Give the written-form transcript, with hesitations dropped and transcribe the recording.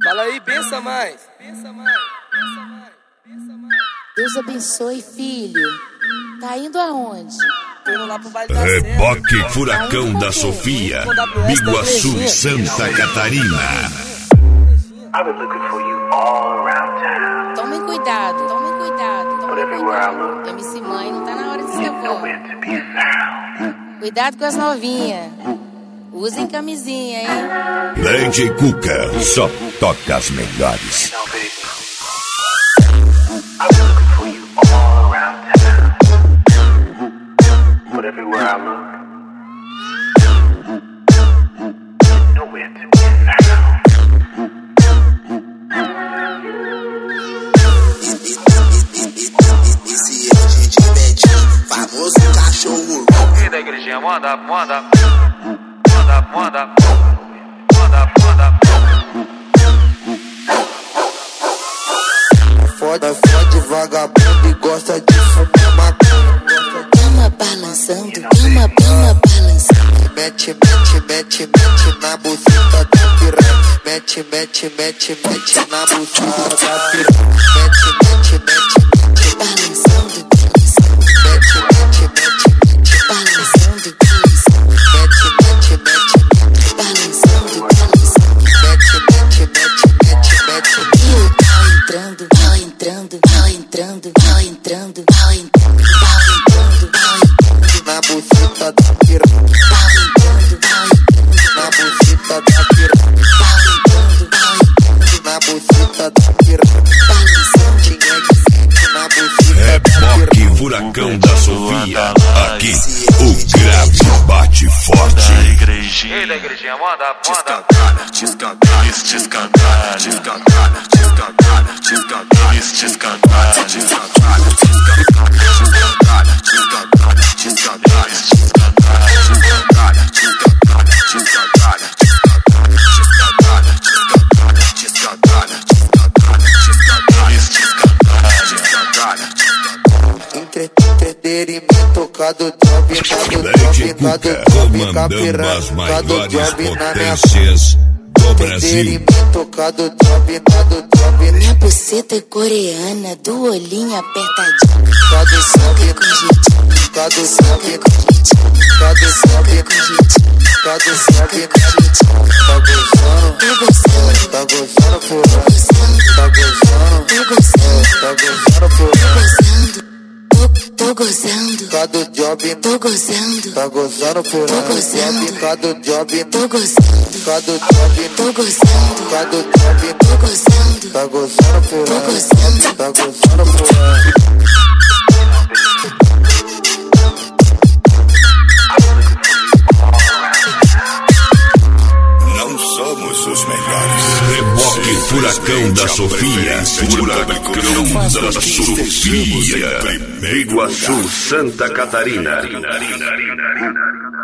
Fala aí, pensa mais. Deus abençoe, filho. Tá indo aonde? Tô indo lá pro baile da Reboque Furacão da Sofia, Biguaçu, Santa Catarina. Tomem cuidado. MC Mãe, não tá na hora de ser avó. Cuidado com as novinhas. Usem camisinha, hein? DJ Cuca, só toca as melhores. Esse é o DJ Betinho, famoso cachorro. E da igrejinha, manda. Fode vagabundo e gosta de fumar maconha. Cama balançando. Mete na buceta da piranha. Mete na buceta da piranha. Mete Balançando. Balançando. E o pau entrando. na buceta da piranha. Na buceta da piranha. Na buceta da piranha. Tinha que ser na buceta da piranha. Reboque Furacão da Sofia. Aqui o grave bate forte. Ei, da igrejinha, manda. Entretenimento, tocado job, Comandando as maiores potências do Brasil. tocado job. Minha buceta é coreana, do olhinho apertadinho. Soca com jeitinho. Soca com jeitinho. Soca com jeitinho. Tá gozando, porra. Tá gozando, porra. Tô gozando. Tocado job, Tô gozando. tá gozando, porra. Tô gozando. Tocado job, Tô gozando. tocado job, Tô gozando. tocado job. Tô gozando. Tá gozando, porra. Tô gozando. Tá gozando, porra. Não somos os melhores. Reboque Furacão da Sofia. Furacão da Sofia. Biguaçu, Santa Catarina.